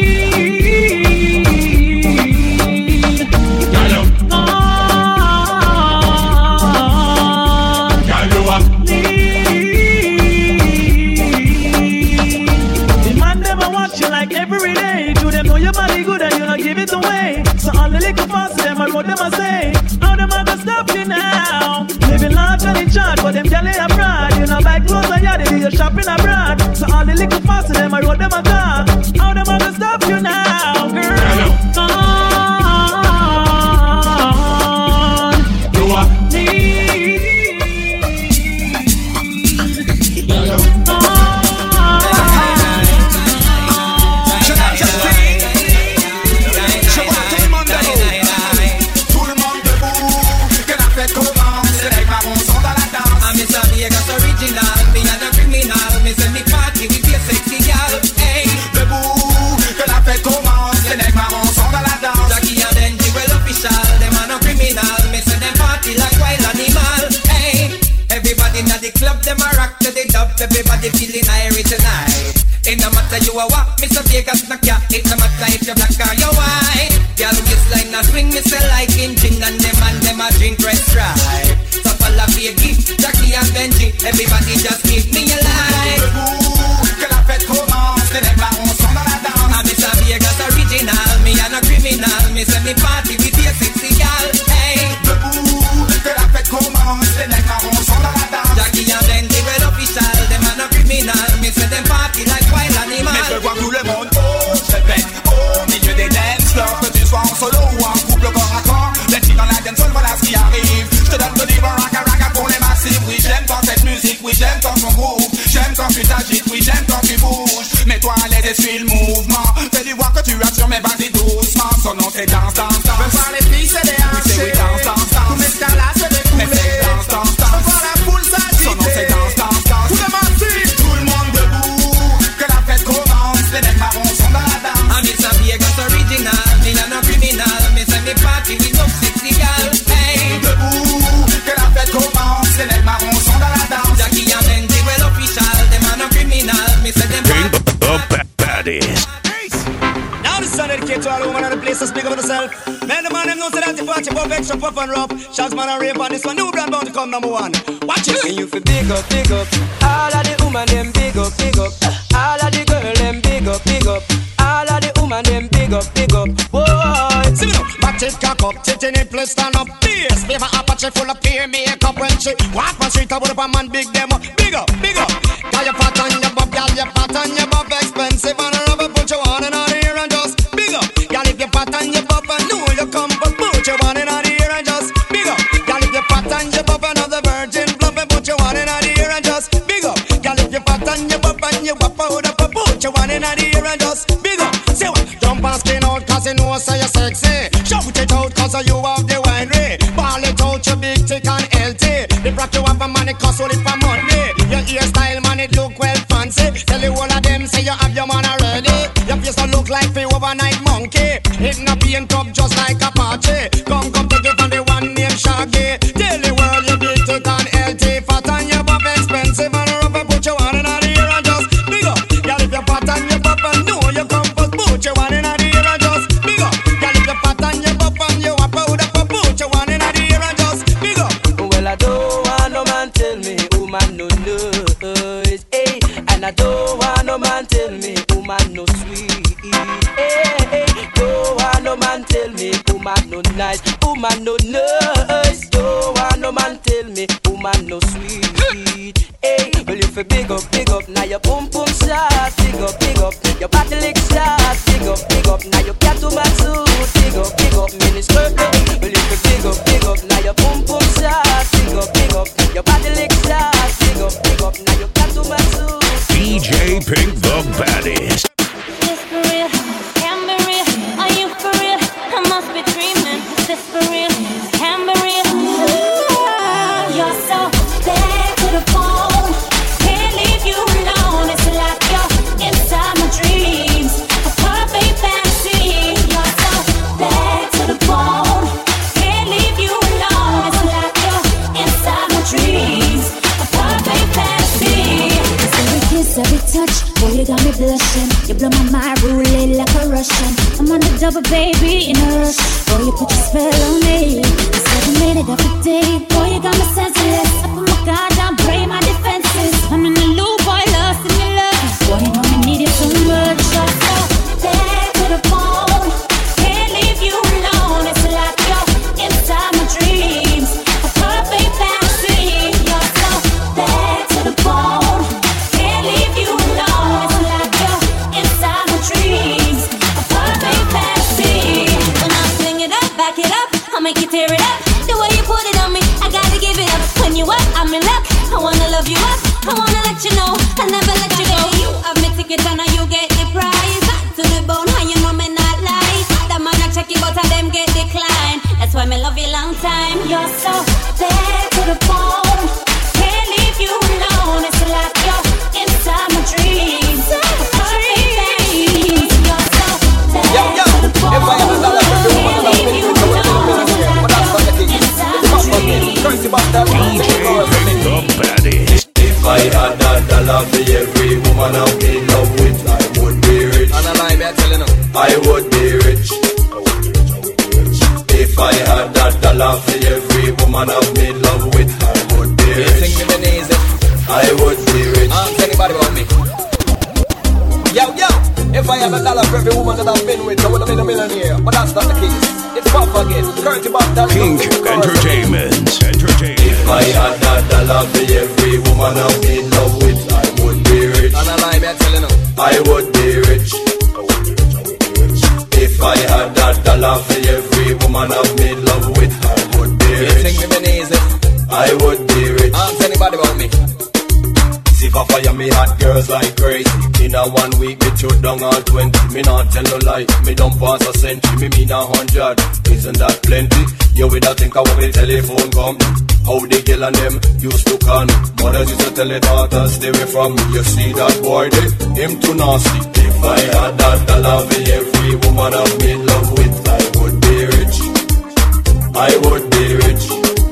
Every day, do them know your body good and you not give it away. So all the little fast them and what them a say. How them a go stop you now? Living large and in charge, but them jelly abroad. You know buy clothes and yard, they do your shopping abroad. So all the little fast them and what them a talk. How them a go stop you now, girl? On, you are. Everybody feeling Irish tonight. It no matter you a what, Mister Vegas knock ya. It no matter if you black or you white. Girl, this line a swing, me say like engine. And them and them a drink red stripe. So follow Biggie, Jackie and Benji. Everybody just give me a light. Que la fête commence, les nègres on sont dans la danse. I'm Mister Vegas original, me and a criminal. Me say me party with your sexy girl. Hey, debout, que la fête commence, les nègres on sont dans la danse. Jackie and Benji, well official. Me fait des parties like wild animal. Mais je vois tout le monde, oh, je répète, au milieu des dance floors. Que tu sois en solo ou en couple corps à corps. Les filles dans la dancehall, voilà ce qui arrive. Je te donne de libre raga raga pour les massifs. Oui, j'aime quand cette musique, oui, j'aime quand ton groupe. J'aime quand tu t'agites, oui, j'aime quand tu bouges. Mets-toi à l'aise et suis le mouvement. Fais-lui voir que tu assures, mais vas-y doucement. Son nom c'est danse, danse, danse. Je veux voir les filles, c'est des hanches. Oui, c'est oui, danse, danse, danse. Tous mes stars là, c'est des coulées. Mais c'est danse, danse, danse. Je veux voir la foule s'agiter. Son nom c'est danse, danse, danse. Tous les massifs. Les mecs marrons sont dans la danse. I'm Mister Vegas original, me and no criminal. Me say me party with no sexy girl. Hey, debout, que la fête commence. Les mecs marrons sont dans la danse. Jackie and Benji, well official. Them are no criminal. Me say them King the baddest. Now this song dedicated to all women and the place to speak of yourself. Man, the man them know say that the party pop extra puff and rough. Shots man and rape on this one. New brand bound to come number one. Watch it. And you feel big up, big up. All of the woman them big up, big up. All of the girl them big up, big up. All of the woman them big up, big up. Boy, see me now. Back it, cock up, tit in it, please stand up. Yes, baby, Apache full of peer makeup when she walk on street. I would up a man big them up, big up, big up. Got your fat on your bob, gal, your fat on your bob, expensive and a rubber. Put you on and on here and just big up. Gal, if your fat on your bob, I know you come, but put you on and on here and just big up. Gal, if your fat on your bob, another virgin bluff, and put you on and on here and just big up. Gal, if your fat on your bob and you wap out up, put you on and on here and just big up. Say what? Jump and skin out, cause you know so you're sexy. Shout it out, cause you have the winery. Ball it out, you big, thick and healthy. The rock you have a money, cost only for money. Your hairstyle, man, it look well fancy. Tell you all of them, say you have your man already. Your face don't look like the overnight monkey. It not paint up just like Apache. Come, come, take it from the one named Shaggy. Tell the world you big, thick and healthy. Fat and your buff expensive and rough. Put your one in the ear and just big up. Girl, if you're fat and your buff and know you come first, put your one in the ear and just big up. Girl, if you're fat and your buff and you wap out up, put your one in the ear and just woman no nice. Don't want no man tell me woman no sweet. Hey, well if you big up, big up, now your boom boom shot. Big up, big up, your body lick shot. Big up, big up, now your cat to my suit. Big up, big up, mini skirt. Well if you big up, big up, now your boom boom shot. Big up, big up, your body lick shot. Big up, big up, now your cat to my suit. D J Pink the baddest. This for real, can be real. Are you for real? I must be dreaming. This for real, can be real. You're so bad to the bone. Can't leave you alone. It's like you're inside my dreams. A perfect fantasy. You're so bad to the bone. Can't leave you alone. It's like you're inside my dreams. A perfect fantasy. Every kiss, every touch, boy, you got me blushing. You blow my mind, ruling like a Russian. I'm on the double, baby, in a rush. Boy, you put your spell on me. It's every minute, every day. Boy, you got me senseless. I put my guard down, break my defenses. I'm in the loop, boy, lost in your love. Boy, you know me need you so much. You're so bad to the bone. Can't leave you alone. It's like you're inside my dreams. A perfect fantasy. You're so bad to the bone. Can't leave you alone. It's like you're inside my dreams. A perfect fantasy. When I fling it up, back it up, I'll make you tear it up. The way you put it on me, I gotta give it up. When you up, I'm in luck. I wanna love you up. I wanna let you know I never let you go. You have me ticket and now you get the prize. Back to the bone, how you know me not lie. That man I check you but I them get declined. That's why me love you long time. You're so bad to the bone. Can't leave you alone. It's like you're inside my dreams. A perfect fantasy. You're so bad to the bone. Can't leave you alone. It's like you're inside my dreams. D J Pink the baddest. If I had that dollar for every woman I'm in love with, I would be rich. And I'm like, telling them, I would be rich. If I had that dollar for every woman I'm in love with, I would be you rich. think me been easy? I would be rich. Ask anybody about me. Yo, yo, if I had a dollar for every woman that I've been with, I would have been a millionaire. But that's not the case. It's pop again. Currency back down. Pink Entertainment. Entertainment. If I had that dollar for every woman I'm in love with, I would be rich. And I'm like, me telling them, I would be rich. If I had that dollar for every woman I'm in love with, I would be you rich. think me been easy? I would be rich. Ask anybody about me. See if I fire me hot girls like crazy. In a one week me shoot down all twenty. Me not tell no lie, me don't pass a century. Me mean a hundred, isn't that plenty? You would have think I want the telephone come. How the girl and them used to con. Mothers used to tell the daughter stay away from me. You see that boy there, him too nasty. If I had that dollar for every woman I'm in love with, I would be rich. I would be rich.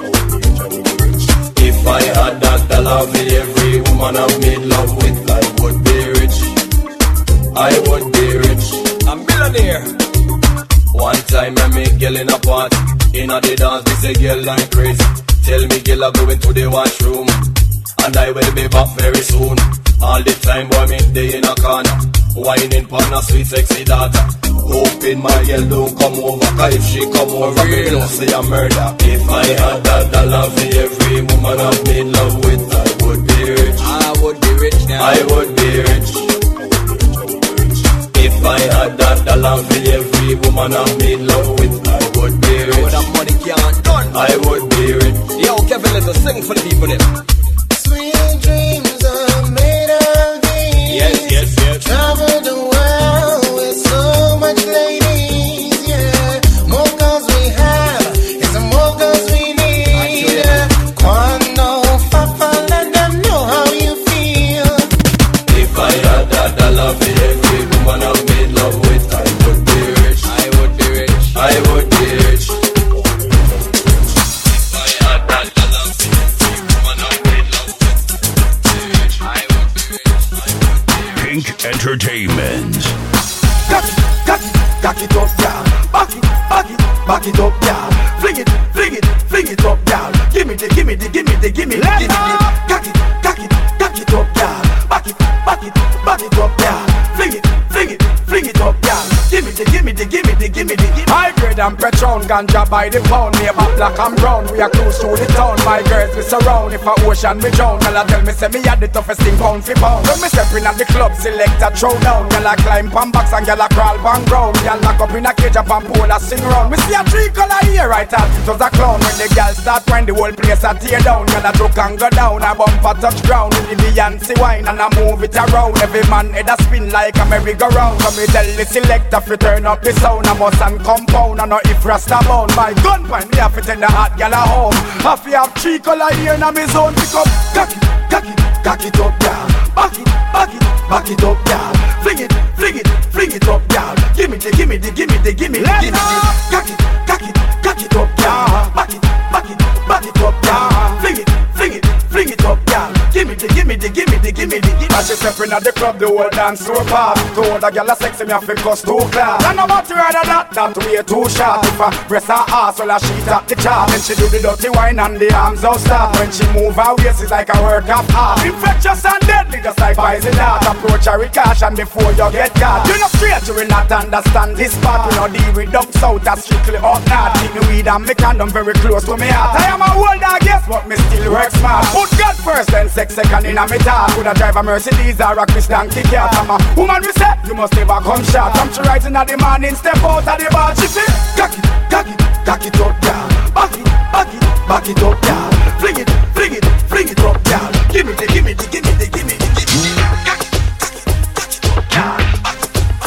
If I had that dollar for every woman I'm in love with, I would be rich. I would be rich. I'm millionaire. One time I meet girl in a party. In a the dance, this a girl like crazy. Tell me girl I go into the washroom, and I will be back very soon. All the time boy me day in a corner, whining pon a sweet sexy daughter. Hoping my girl don't come over, cause if she come over me don't say a murder. If I had that dollar for every woman I'm in love with, I would be rich. I would be rich now. I would be rich. If I had that dollar for every woman I'm in love with, I would be rich. With that money can't done. I would be rich. Yo, Kevin, let's sing for the people there. Sweet dreams are made of these. Yes, yes, yes. Travel the world with so much ladies, yeah. More girls we have, it's the more girls we need. Quando Fafa, let them know how you feel. If I had that dollar for every woman I'm in love with, I would be rich. I would be rich. I would be rich. If I had that dollar for every woman I'm in love with, I would be rich. I would be rich. Pink Entertainment. Cock it, cock it, cock it up, y'all. Back it, back it, back it up, y'all. Fling it, fling it, fling it up, y'all. Give me the, give me the, give me the, give me the, give me the. Cock it, cock it, cock it up, y'all. Back it, back it, back it up, y'all. Fling it, fling it, fling it up, y'all. Give me the, give me the, give me the, give me the, give me the. Hybrid and Patron ganja by the pound. Neighbor black and brown, we are close to the town. My girls we surround, if a ocean we drown. Girl a tell me say me had the toughest thing pound for pound. When me step in at the club, select a throw down. Girl a climb pan box and girl a crawl pan ground. Girl lock up in a cage up and pole a sing round. Me see a three color here, right out it was a clown. When the girl start when the whole place a tear down. Girl a joke and go down, a bumper touch ground. With the Beyonce wine and I move it around. Every man head a spin like a merry-go-round. So me tell the selector fi turn up the sound. I must and compound and no if rasta bound. My gun point me have to tell the hot girl a home. Have to have three color here in me zone. Pick up, cock it, cock it, cock it up, girl. Back it, back it, back it up, girl. Fling it, fling it, fling it up, girl. Give me the, give me the, give me the, give me the, give me the. Cock it, cock it, cock it up, girl. Back it, back it, back it up, girl. Fling it, fling it, fling it up, girl. Give me the, give me the, give me the, give me the. As she stepping at the club, the whole dance so far. Told a girl a sexy me a fi cuss too class. I know what you rather that, that way too sharp. If I press her ass, well a she tap the chart. Then she do the dirty wine and the arms out start. When she move her waist, it's like a work of art. Infectious and deadly, just like poison dart. Approach her with caution before you get caught. You know straight, you will not understand this part. We no deal with down south, that's strictly up north. Keep me weed and me condom very close to me heart. I am a old dog, yes, but me still work smart. Put God first, then sex second in a me talk. Could I drive a Mercedes or a Chris Donkey car? I'm a woman we say, you must never come short. Come to rising at the morning, step out of the bar. She say, cock it, cock it, cock it up, girl. Back it, back it, back it up, girl. Fling it, fling it, fling it up, girl. Give me the, give me the, give me the, give me the, give me the. Cock it, cock it, cock it up,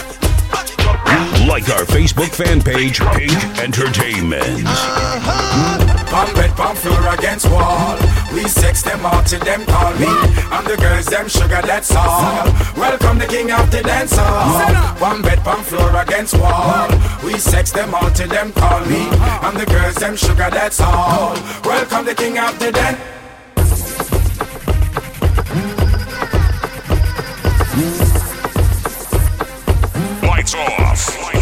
girl. Like our Facebook fan page, Pink Entertainment. Pump bed, pump floor against wall. We sex them out till them call me. And the girls them sugar, that's all. Welcome the king of the dance hall. Pump bed, pump floor against wall. We sex them out till them call me. And the girls them sugar, that's all. Welcome the king of the dance. Lights off.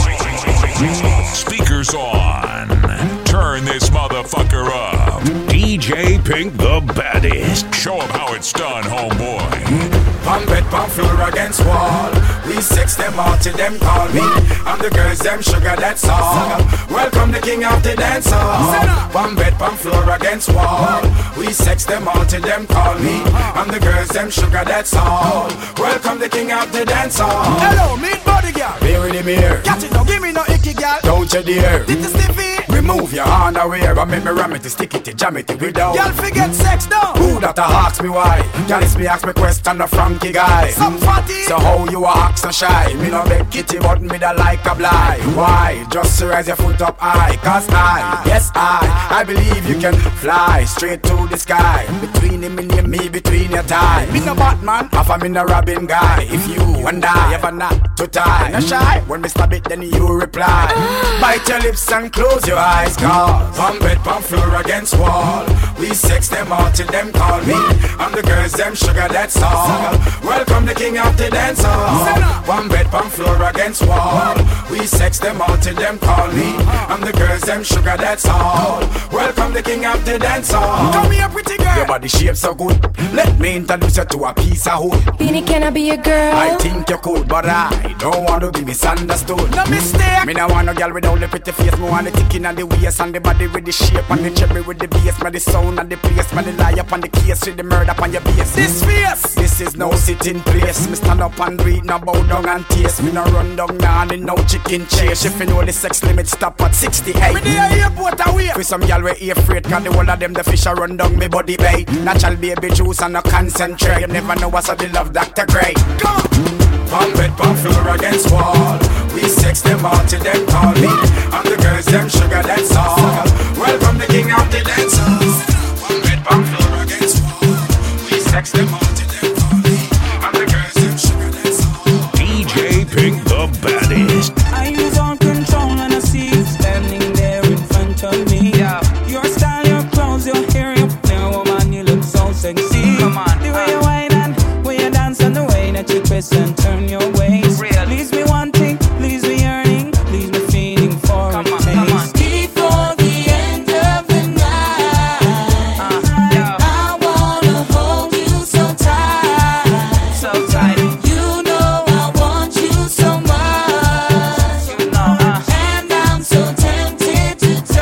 Speakers on. Turn this motherfucker up. D J Pink the baddest. Show him how it's done, homeboy. Pump bed, pump floor against wall. We sex them out till them call me. And the girls them sugar, that's all. Welcome the king of the dance hall. Pump bed, pump floor against wall. We sex them out till them call me. And the girls them sugar, that's all. Welcome the king of the dance hall. Hello, meet body girl. Beer in the mirror. Catch it, don't give me no icky girl. Don't you dare. Did you stiffy? Remove your underwear and make me ram it, stick it, jam it without. Y'all forget sex down. Who that a ask me why? Y'all is me ask me question a Frankie guy. Some fatty. So how you a act so shy? Me no beg kitty but me da like a blind. Why? Just raise your foot up high. Cause I, yes I, I believe you can fly straight to the sky. Between him and me, between your tie. Me no Batman, half a me no Robin guy. If you and I ever not to tie, no shy. When me stab it then you reply. Bite your lips and close your eyes. Cause pump bed, pump floor against wall. We sex them out till them call me. And the girls them sugar, that's all. Welcome the king of the dance hall. Pump bed, pump floor against wall. We sex them out till them call me. And the girls them sugar, that's all. Welcome the king of the dance hall. Come here, pretty girl. Your body shape so good. Let me introduce you to a piece of wood. Beanie, can I be your girl? I think you could, but I don't want to be misunderstood. No mistake. Me no want no girl without the pretty face. Me want the ticking and the waist and the body with the shape and the cherry with the bass. Me the sound and the place. Me the lie up on the case with the murder on your base. This face. This is no sitting place. Me stand up and read, no bow down and taste. Me no run down now and no chicken chase. If you know the sex limit stop at sixty-eight. Me the airport away. For some girl we afraid, cause the whole of them the fish a run down me body bait. Natural baby juice and no concentrate. You never know what's the love Doctor Grey. Come on. Pump bed, pump floor against wall. We sex them out till them call me. And the girls them sugar, that's all. Welcome the king of the dancers. Pump bed, pump floor against wall. We sex them out till them call me. And the girls them sugar, that's all. D J Pink the baddest. I lose all control and I see you standing there in front of me. Yeah. Your style, your clothes, your hair, your hair, woman, you look so sexy. Come on. The way you whine and way you dance and the way that you twist and turn your waist. Real. Leaves me wanting, leaves me yearning, leaves me feeling for come a on, taste. Come on. Before the end of the night, uh, yeah. I wanna hold you so tight, so tight. You know I want you so much, you know, uh, and I'm so tempted to touch.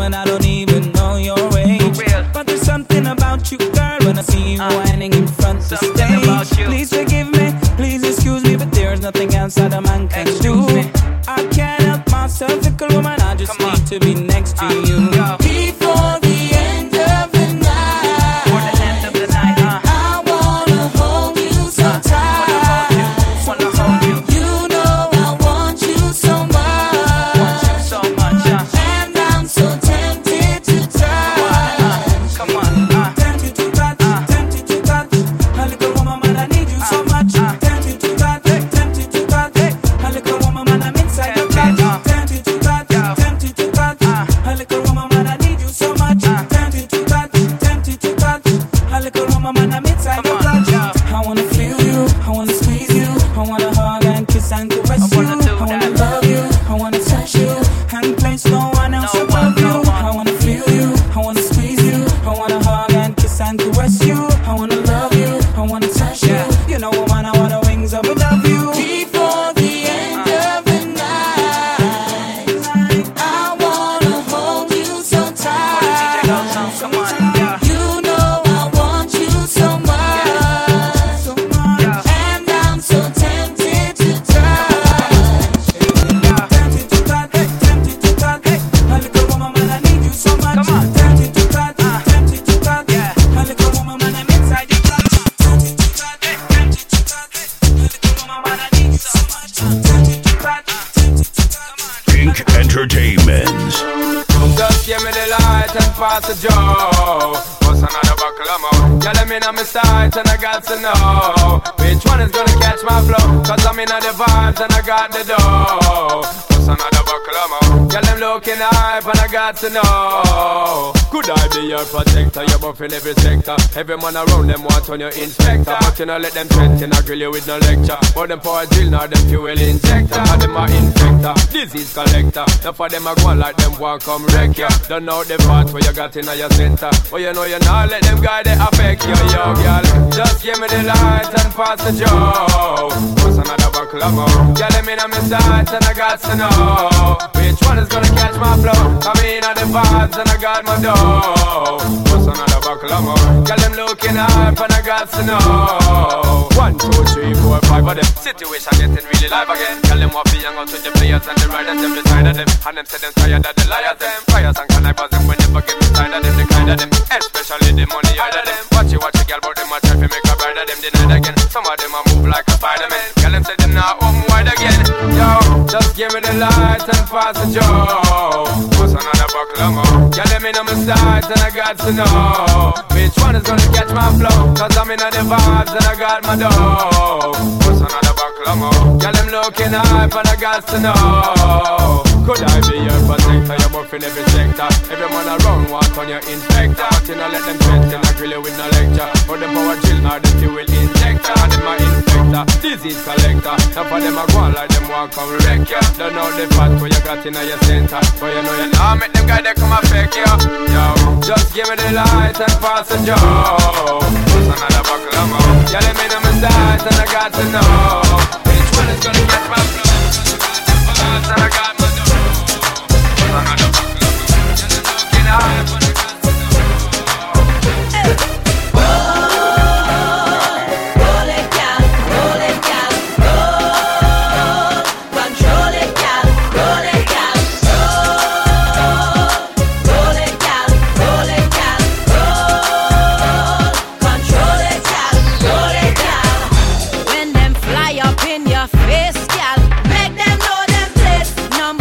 woman, I don't even know your age. But there's something about you, girl, when I see you whining in front of the stage. Please forgive me, please excuse me, but there's nothing else that a man can do. I can't help myself, little woman, I just need to be next to you. Before the end of the night, for the end of the night, uh. I wanna hold you so tight. Wanna hold you. You know I want you so much. Want you so much, uh. And I'm so tempted to touch. Uh, come on, uh. Tempted to touch, uh. tempted to touch. A little woman, man, I need you so much. Uh. Tempted to touch, tempted to touch. A little woman, man, I'm inside your touch. Tempted to touch, tempted to touch. A little woman, man, I need you so much. Tempted to touch, tempted to touch. A little woman, man, I'm inside your touch. I wanna feel you, I wanna squeeze you, I wanna hug and kiss and caress you. I wanna love you, I wanna touch you, and place no one else above you. I wanna feel you, I wanna squeeze you, I wanna hug and kiss and caress you. I wanna love you, I wanna touch you. You know, woman, I wanna wings up above you. Before the end of the night, I wanna hold you so tight. You know I want you so much, and I'm so tempted to touch. Tempted to touch, tempted to touch. A little woman, man, I need you so much. Tempted to touch, tempted to touch. A little woman, man, I'm inside your touch. Tempted to touch, tempted to touch. A little woman, man, I need you so much. Tempted to touch, tempted to touch. Pink Entertainment. Just give me the light and pass the joe. What's another buckle of more? Yeah, let me know my sights and I got to know which one is gonna catch my flow. Cause I'm in the vibes and I got the dough. What's another buckle of more? Yeah, them looking hype and I got to know. Could I be your protector? You're buffing every sector. Every man around them want on your inspector. But you know let them threaten, I grill you with no lecture. But them power drill, now them fuel injector. Now them a infector, disease collector. Now for them a go on like them want come wreck ya. Don't know the part where you got in your center. But you know you not let them guy they affect you, yo girl. Just give me the light and pass the joe. What's another buckle of more? Yeah, let me know my sights and I got to know which one is gonna catch my flow. Come in on the vibes and I got my dough. What's another buckle of more? Girl, them looking hype and I got to know. One, two, three, four, five of them. Situation getting really live again. Girl, them want to hang out with the players and the riders them beside of them. And them say them tired of the liars them. Fires and connivers them when never get beside of them. The kind of them, especially the money out of them. Watch you, watch you, girl, but them a try to make a bride of them denied again. Some of them a move like a Spider-Man. Girl, them say them now home wide again. Yo, just give me the light and pass the joe. What's another buckle of more? Girl, let me know my sights and I got to know which one is gonna catch my flow. Cause I'm in the vibes and I got my dough. What's another buckle of more? Girl, them looking hype and I got to know. Could I be your protector? You're buffing every sector. Every man around want on your inspector. But you know let them threaten, I grill you with no lecture. For them power chill, now them fuel injector. Them a infector, disease collector. Now for them a go on like them want come wreck ya. Don't know the part where you got in your center. But you know you now make them guy they come affect ya. Yo, just give me the light and pass the joe. What's another buckle of more? Yeah, let me know my sights and I got to know which one is gonna catch my flow. And I got my dough. What's another buckle of more? Yeah, them looking hype and I got to know. When them fly up in your face, gal, make them know them place. No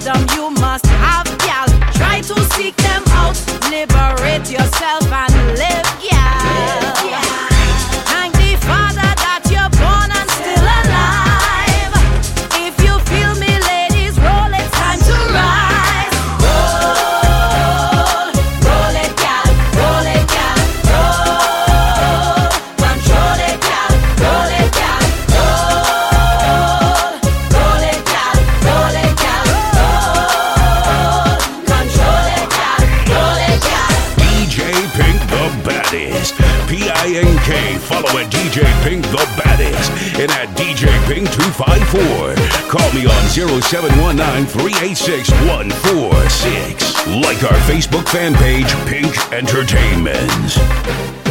wisdom you must have, gal. Try to seek them out, liberate yourself and live, gal. Thank the Father that you're born and still alive. If you feel me, ladies, roll, it's time to rise. Roll, roll it, gal, roll it, gal, roll. Control it, gal, roll it, gal, roll. Roll it, gal, roll it, gal, roll. Control it, gal, roll it, gal. D J Pink the Baddest. P I N K. Follow at D J Pink the Baddest. And at D J Pink two five four. Call me on zero seven one nine, three eight six, one four six. Like our Facebook fan page, Pink Entertainment.